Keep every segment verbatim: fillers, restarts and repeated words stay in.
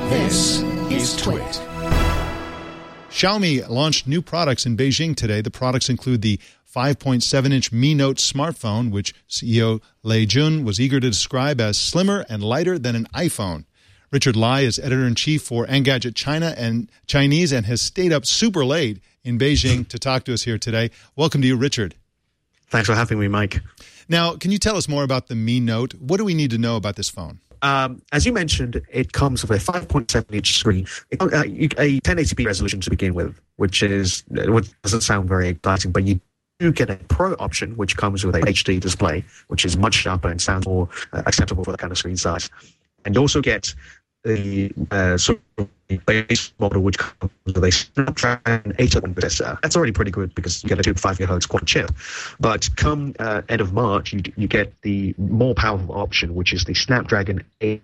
This is Twit. Xiaomi launched new products in Beijing today. The products include the five point seven inch Mi Note smartphone, which C E O Lei Jun was eager to describe as slimmer and lighter than an iPhone. Richard Lai is editor-in-chief for Engadget China and Chinese and has stayed up super late in Beijing to talk to us here today. Welcome to you, Richard. Thanks for having me, Mike. Now, can you tell us more about the Mi Note? What do we need to know about this phone? Um, as you mentioned, it comes with a five point seven inch screen, it, uh, a ten eighty p resolution to begin with, which is which doesn't sound very exciting, but you do get a Pro option, which comes with a H D display, which is much sharper and sounds more uh, acceptable for that kind of screen size. And you also get the uh, sort of base model, which comes with a Snapdragon eight oh one processor. That's already pretty good because you get a two point five gigahertz quad chip. But come uh, end of March, you you get the more powerful option, which is the Snapdragon eight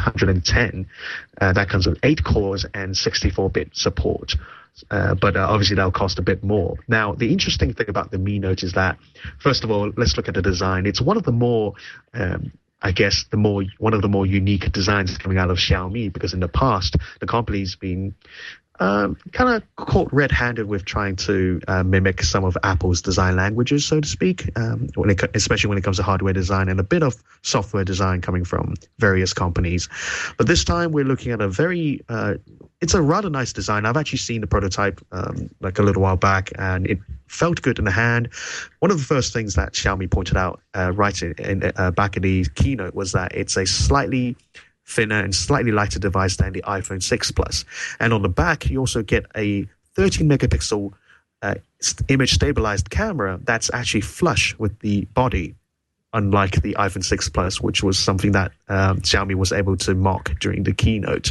ten. Uh, that comes with eight cores and sixty-four bit support. Uh, but uh, obviously that'll cost a bit more. Now, the interesting thing about the Mi Note is that, first of all, let's look at the design. It's one of the more um, I guess the more one of the more unique designs coming out of Xiaomi, because in the past the company's been um, kind of caught red-handed with trying to uh, mimic some of Apple's design languages, so to speak, um, when it, especially when it comes to hardware design and a bit of software design coming from various companies. But this time we're looking at a very uh, it's a rather nice design. I've actually seen the prototype um, like a little while back, and it felt good in the hand. One of the first things that Xiaomi pointed out uh, right in, in uh, back in the keynote was that it's a slightly thinner and slightly lighter device than the iPhone six Plus. And on the back, you also get a thirteen megapixel uh, image stabilized camera that's actually flush with the body, unlike the iPhone six Plus, which was something that um, Xiaomi was able to mock during the keynote.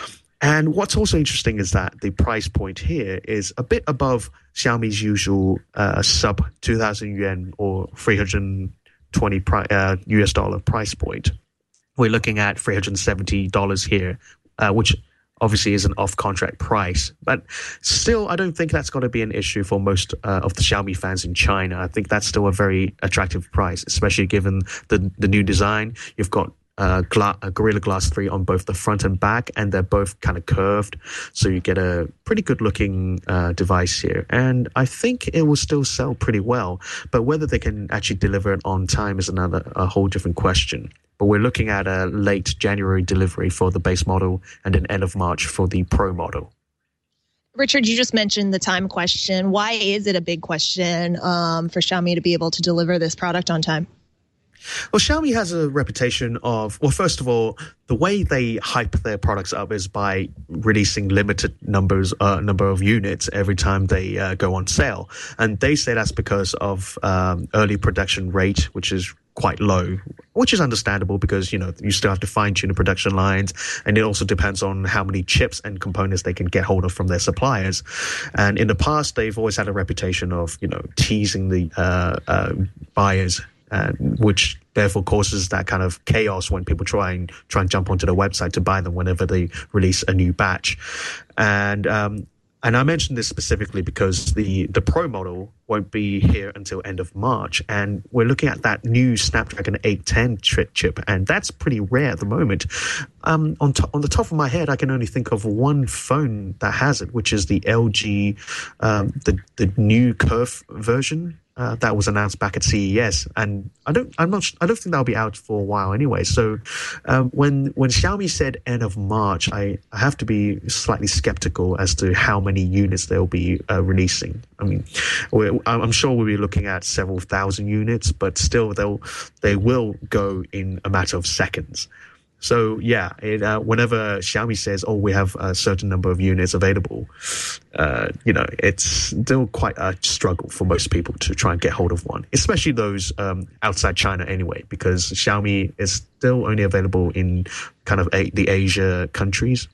And what's also interesting is that the price point here is a bit above Xiaomi's usual uh, sub two thousand yuan or three hundred twenty pri- uh, U S dollar price point. We're looking at three hundred seventy dollars here, uh, which obviously is an off-contract price. But still, I don't think that's going to be an issue for most uh, of the Xiaomi fans in China. I think that's still a very attractive price, especially given the, the new design. You've got Uh, gla- uh, Gorilla Glass three on both the front and back, and they're both kind of curved, so you get a pretty good looking uh, device here, and I think it will still sell pretty well, but whether they can actually deliver it on time is another a whole different question. But we're looking at a late January delivery for the base model and an end of March for the Pro model. Richard, you just mentioned the time question. Why is it a big question um, for Xiaomi to be able to deliver this product on time? Well, Xiaomi has a reputation of, well, first of all, the way they hype their products up is by releasing limited numbers, uh, number of units every time they uh, go on sale. And they say that's because of um, early production rate, which is quite low, which is understandable because, you know, you still have to fine-tune the production lines, and it also depends on how many chips and components they can get hold of from their suppliers. And in the past, they've always had a reputation of, you know, teasing the uh, uh, buyers, Uh, which therefore causes that kind of chaos when people try and try and jump onto the website to buy them whenever they release a new batch. And um, and I mentioned this specifically because the, the Pro model won't be here until end of March, and we're looking at that new Snapdragon eight ten chip, and that's pretty rare at the moment. Um, on, to- on the top of my head, I can only think of one phone that has it, which is the L G, um, the the new Curve version. Uh, that was announced back at C E S, and I don't, I'm not, I don't think that'll be out for a while anyway. So, um, when when Xiaomi said end of March, I, I have to be slightly skeptical as to how many units they'll be uh, releasing. I mean, we're, I'm sure we'll be looking at several thousand units, but still, they'll they will go in a matter of seconds. So yeah, it, uh, whenever Xiaomi says, "Oh, we have a certain number of units available," uh, you know, it's still quite a struggle for most people to try and get hold of one, especially those um, outside China anyway, because Xiaomi is still only available in kind of a, the Asia countries.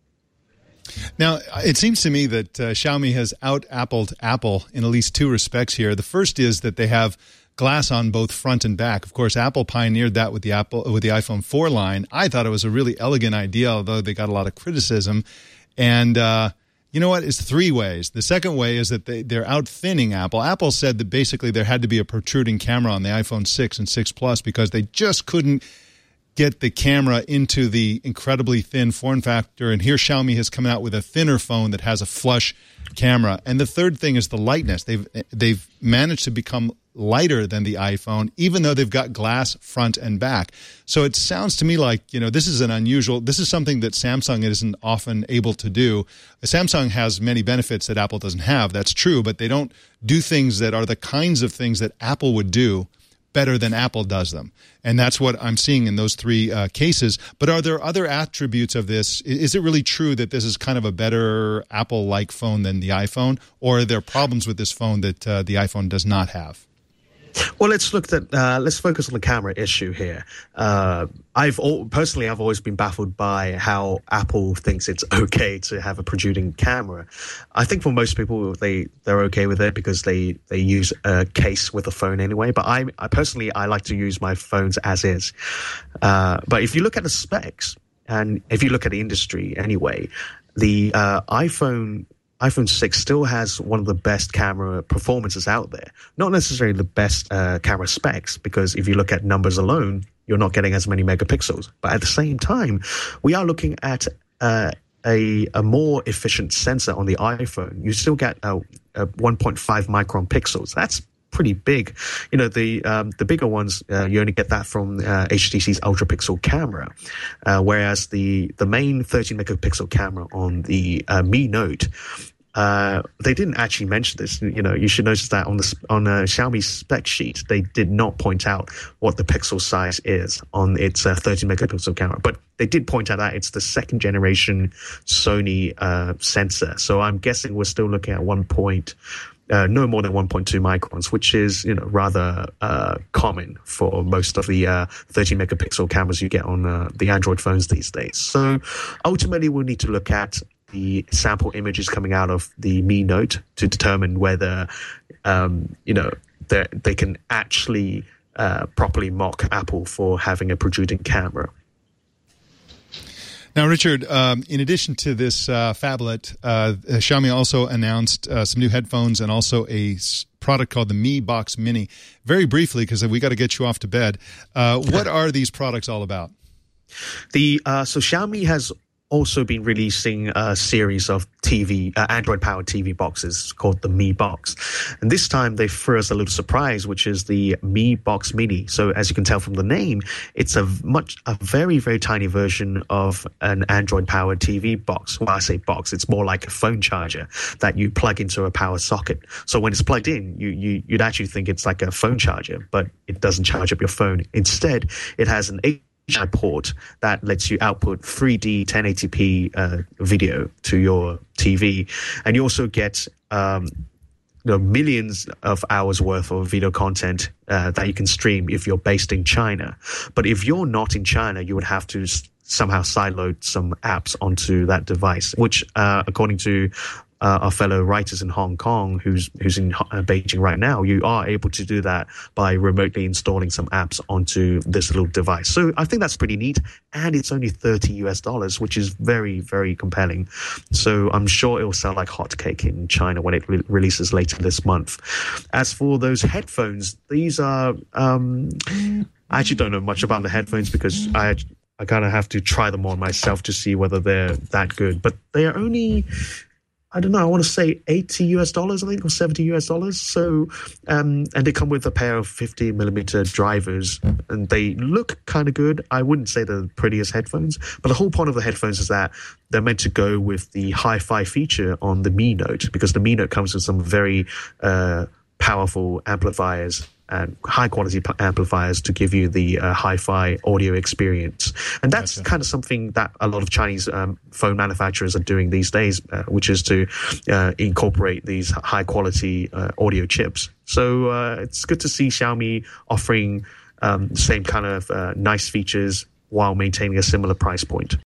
Now, it seems to me that uh, Xiaomi has out-Appled Apple in at least two respects here. The first is that they have glass on both front and back. Of course, Apple pioneered that with the Apple with the iPhone four line. I thought it was a really elegant idea, although they got a lot of criticism. And uh, you know what? It's three ways. The second way is that they, they're out-thinning Apple. Apple said that basically there had to be a protruding camera on the iPhone six and six Plus because they just couldn't get the camera into the incredibly thin form factor. And here Xiaomi has come out with a thinner phone that has a flush camera. And the third thing is the lightness. They've they've managed to become lighter than the iPhone, even though they've got glass front and back. So it sounds to me like, you know, this is an unusual, this is something that Samsung isn't often able to do. Samsung has many benefits that Apple doesn't have. That's true, but they don't do things that are the kinds of things that Apple would do better than Apple does them. And that's what I'm seeing in those three uh, cases. But are there other attributes of this? Is it really true that this is kind of a better Apple-like phone than the iPhone? Or are there problems with this phone that uh, the iPhone does not have? Well, let's look at uh, let's focus on the camera issue here. Uh, I've all, personally, I've always been baffled by how Apple thinks it's okay to have a protruding camera. I think for most people, they they're okay with it because they they use a case with a phone anyway. But I, I personally, I like to use my phones as is. Uh, but if you look at the specs, and if you look at the industry anyway, the uh, iPhone. iPhone six still has one of the best camera performances out there. Not necessarily the best uh, camera specs, because if you look at numbers alone, you're not getting as many megapixels. But at the same time, we are looking at uh, a, a more efficient sensor on the iPhone. You still get a, a one point five micron pixels. That's pretty big. You know, the um, the bigger ones, uh, you only get that from uh, H T C's ultra pixel camera, uh, whereas the the main thirteen megapixel camera on the uh, Mi Note, Uh, they didn't actually mention this. You know, you should notice that on the on a Xiaomi spec sheet, they did not point out what the pixel size is on its uh, thirteen megapixel camera, but they did point out that it's the second generation Sony uh, sensor. So I'm guessing we're still looking at one point, uh, no more than one point two microns, which is, you know, rather uh, common for most of the uh, thirteen megapixel cameras you get on uh, the Android phones these days. So ultimately, we'll need to look at the sample images coming out of the Mi Note to determine whether, um, you know, they can actually uh, properly mock Apple for having a protruding camera. Now, Richard, um, in addition to this uh, phablet, uh, Xiaomi also announced uh, some new headphones and also a s- product called the Mi Box Mini. Very briefly, because we got to get you off to bed, uh, what are these products all about? The uh, so Xiaomi has also been releasing a series of T V, uh, Android-powered T V boxes called the Mi Box. And this time they threw us a little surprise, which is the Mi Box Mini. So as you can tell from the name, it's a much, a very, very tiny version of an Android-powered T V box. Well, I say box, it's more like a phone charger that you plug into a power socket. So when it's plugged in, you, you, you'd actually think it's like a phone charger, but it doesn't charge up your phone. Instead, it has an H D M I port that lets you output three D ten eighty p uh, video to your T V, and you also get um, you know, millions of hours worth of video content uh, that you can stream if you're based in China. But if you're not in China, you would have to s- somehow sideload some apps onto that device, which, uh, according to Uh, our fellow writers in Hong Kong, who's who's in uh, Beijing right now, you are able to do that by remotely installing some apps onto this little device. So I think that's pretty neat, and it's only thirty US dollars, which is very, very compelling. So I'm sure it will sell like hotcake in China when it re- releases later this month. As for those headphones, these are um, I actually don't know much about the headphones because I I kind of have to try them on myself to see whether they're that good. But they are only, I don't know, I want to say eighty US dollars, I think, or seventy US dollars. So, um, and they come with a pair of fifty millimeter drivers, and they look kind of good. I wouldn't say they're the prettiest headphones, but the whole point of the headphones is that they're meant to go with the hi-fi feature on the Mi Note, because the Mi Note comes with some very uh, powerful amplifiers and high-quality p- amplifiers to give you the uh, hi-fi audio experience. And that's gotcha. kind of something that a lot of Chinese um, phone manufacturers are doing these days, uh, which is to uh, incorporate these high-quality uh, audio chips. So uh, it's good to see Xiaomi offering um, the same kind of uh, nice features while maintaining a similar price point.